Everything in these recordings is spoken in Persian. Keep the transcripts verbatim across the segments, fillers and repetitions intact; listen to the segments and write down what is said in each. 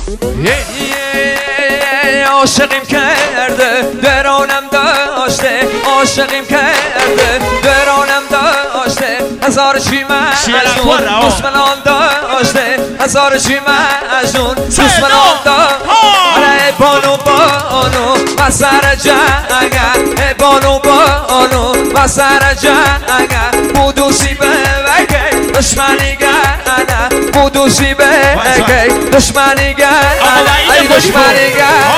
عاشقیم کرده درانم داشته عاشقیم کرده درانم داشته هزار چی مجنون دشمنان داشته هزار چی مجنون دشمنان داشته بانو بانو و سر جنگه بانو بانو و سر جنگه بودوسی بوگه دشمنی گرنه بودوسی بوگه دشمنی گرنه ای دشمنی گرنه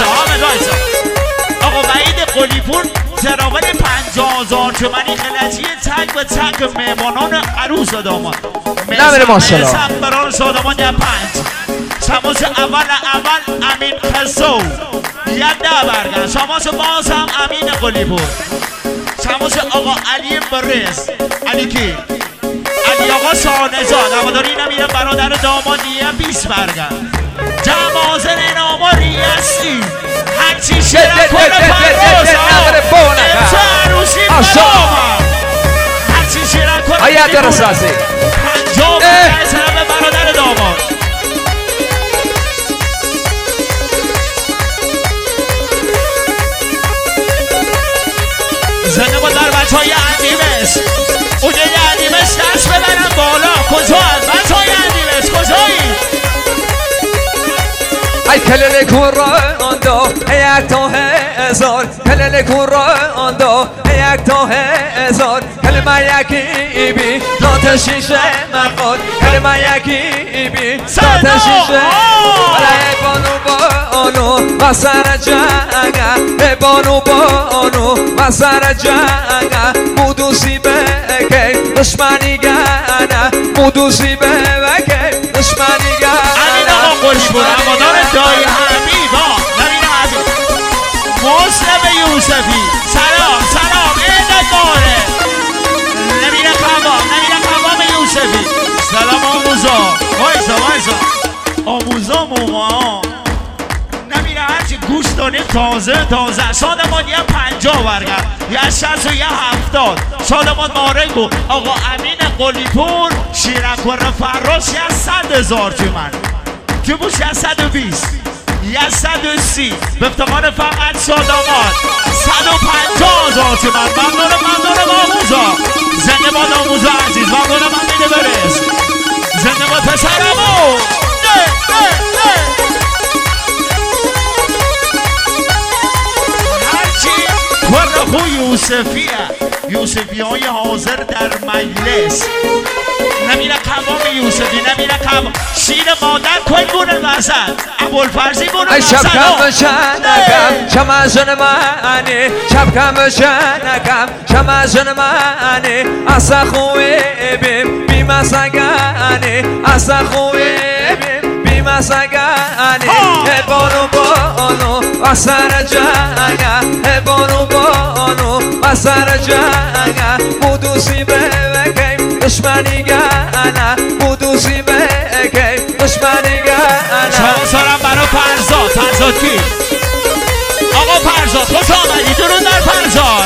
آقا وحید قلیپور زراول پنجاه هزار تومنی خلجی تک و تک مهمانان عروس و داماد نمیره ماشالله سمبران شادمان یه پنج شماس اول اول امین خسو یده برگن شماس باز هم امین قلیپور شماس آقا علی برز علی کی علی آقا شاهنزاد هواداری نمیره برادر داماد یه بیست برگن جمازن ناماری هستی هرچی شیرم کنه فرماز امسا عروسی برامم هرچی شیرم کنه آیت رساسی پنجاه برگه سرم برادر داماد زنده با در بچه های اندیمش اونجا یه اندیمش دست ببرم بالا کجا هست بچه های اندیمش کجایی ای کلل کن را آندا یک تا هزار کلل کن را آندا یک تا هزار کلمه یکی بی ذات شیشه مرقاد کلمه یکی بی ذات شیشه ای بانو بانو و سر جنگه بانو بانو و سر جنگه بودوسی بگه دشمنی گنه بودوسی بگه دشمنی گنه امین آقا قلیپور هوادار دایی حبیبا نمین حبیب مسلم یوسفی سلام سلام این باره نمین قوام نمین قوام یوسفی سلام آموزا وایسا وایسا آموزا موما نمین هرچی گوش داریم تازه تازه شادمان یه پنجاه برگرد یه شست و یه هفتاد شادمان مارگو آقا امین قلیپور شیرکور فراش یه صد هزار تومن جبوش یه صد و بیست یه صد و سی به افتقار فقط شادمان صد و پنجاه هزار تومن ممنون ممنون آموزا زنده باد آموزا عزیز ممنون ممنون برس زنده باد پسرمو نه نه نه هرچی کرخو یوسفیه یوسفی های حاضر در مجلس نمیره قوام یوسفی نمیره قوام شیر مادر کوی بونه وسط ابوالفرزی بونه وسط شب کم شنکم شمازن منی شب کم شنکم شمازن منی اصلا خوی بیم بیم سگانی اصلا خوی بیم بیم سگانی بانو بانو و سر جنگه بانو بانو و سر جنگه بودوسی بگیم دشمنی گنه بودوسی بگیم دشمنی گنه شما سرم برای فرزاد فرزاد کی؟ آقا فرزاد خوش آمدی درون در فرزاد